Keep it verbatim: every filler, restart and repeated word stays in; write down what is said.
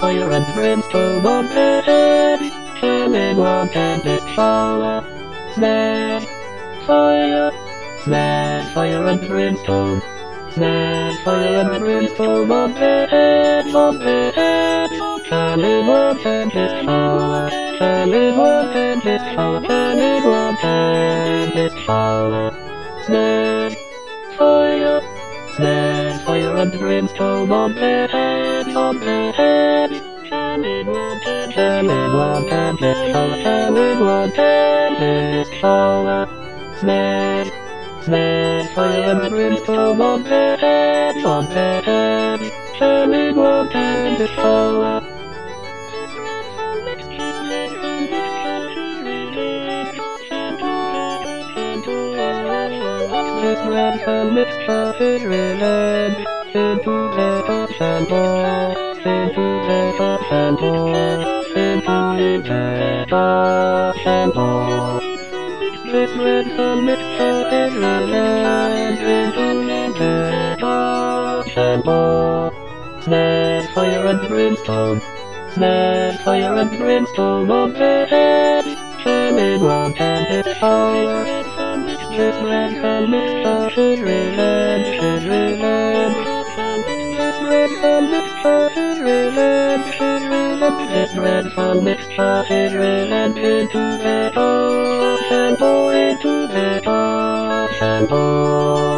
fire and brimstone on their heads, killing one and its power. Snares, fire, snares, fire and brimstone. Snares, fire and brimstone on their heads, on their heads, killing one and its power. Killing one and its power, killing one and its power. Snares, fire, snares, fire and brimstone on their heads, on their heads, killing one and killing one and its power, killing one and its power. Snares, snares, fire and brimstone on their heads, on their heads, killing one and its power. This red mixture is related into the touch and ball, into the touch and ball, into the touch and ball. This red mixture is related into the touch and ball. Snares, fire and brimstone. Snares, fire and brimstone on their heads, killing one and its power. This red mixture is related, is related. This red mixture is related, is related. This red mixture is related into the touch and ball, into the touch and ball.